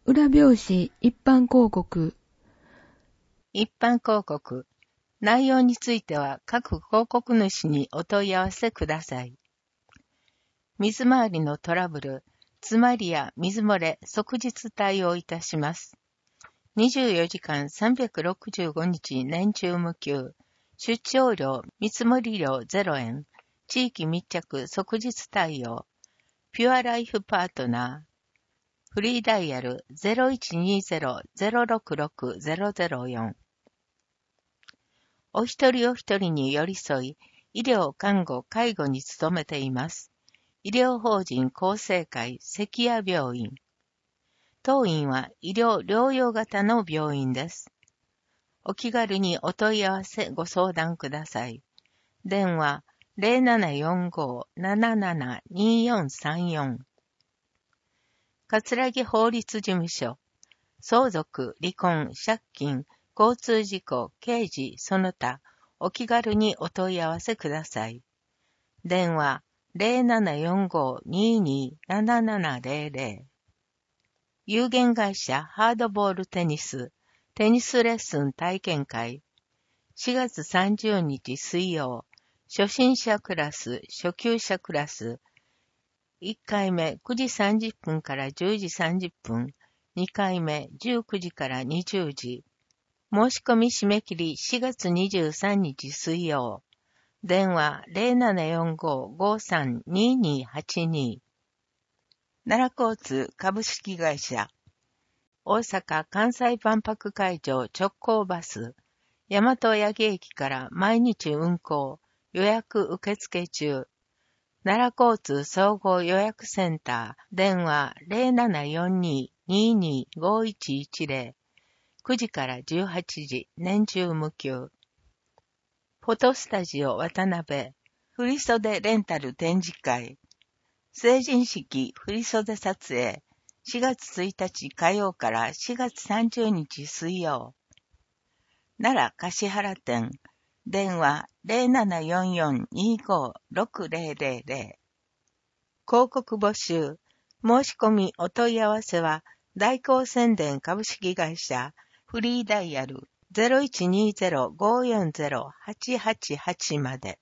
裏表紙一般広告。 一般広告。内容については各広告主にお問い合わせください。水回りのトラブル、詰まりや水漏れ、即日対応いたします。24時間365日年中無休。出張料、見積もり料0円。地域密着即日対応。ピュアライフパートナー。フリーダイヤル 0120-066-004。お一人お一人に寄り添い、医療、看護、介護に努めています。医療法人厚生会関谷病院。当院は医療療養型の病院です。お気軽にお問い合わせご相談ください。電話 0745-772434。葛城法律事務所。相続、離婚、借金、交通事故、刑事、その他、お気軽にお問い合わせください。電話 0745-227700。有限会社ハードボールテニス、テニスレッスン体験会。4月30日水曜、初心者クラス、初級者クラス。1回目9時30分から10時30分。2回目19時から20時。申し込み締め切り4月23日水曜。電話 0745-532282。奈良交通株式会社。大阪・関西万博会場直行バス。大和八木駅から毎日運行。予約受付中。奈良交通総合予約センター。電話 0742-225110。9時から18時。年中無休。フォトスタジオ渡辺。振袖レンタル展示会。成人式振袖撮影。4月1日火曜から4月30日水曜。奈良橿原店。電話 0744-25-6000。広告募集。申し込みお問い合わせは、大光宣伝株式会社、フリーダイヤル 0120-540-888 まで。